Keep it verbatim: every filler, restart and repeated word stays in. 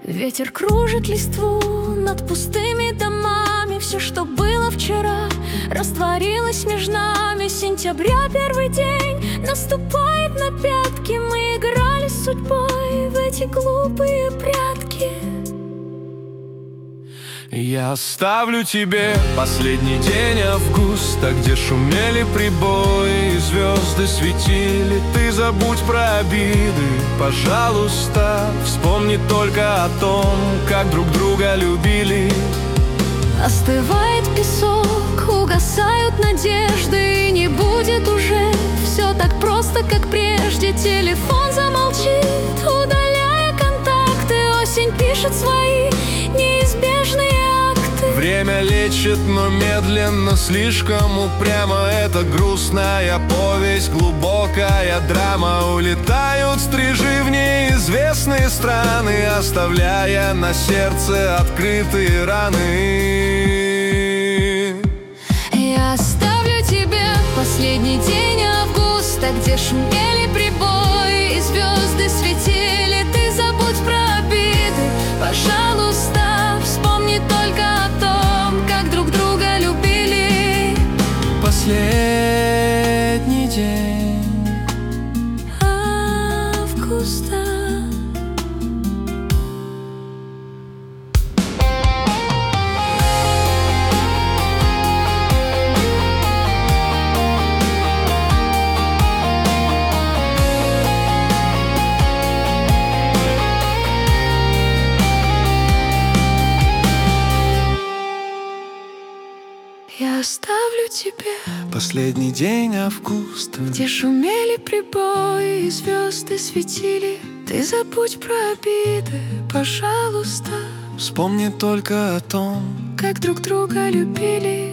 Ветер кружит листву над пустыми домами. Все, что было вчера, растворилось между нами. Сентября, первый день, наступает на пятки. Мы играли с судьбой в эти глупые прятки. Я оставлю тебе последний день августа, где шумели прибои и звезды светили. Ты забудь про обиды, пожалуйста, вспомни только о том, как друг друга любили. Остывает песок, угасают надежды, и не будет уже все так просто, как прежде. Телефон замолчит, удаляя контакты. Осень пишет свои неизбежные акты. Время лечит, но медленно, слишком упрямо. Это грустная повесть, глубокая драма. Улетают стрижи в неизвестные страны, оставляя на сердце открытые раны. Я оставлю тебе последний день августа, где шумели прибои и звезды светили. Ты забудь про обиды, пожалуйста, вспомни только о том, как друг друга любили. Последний день августа. Я оставлю тебе последний день августа, где шумели прибои и звезды светили. Ты забудь про обиды, пожалуйста, вспомни только о том, как друг друга любили.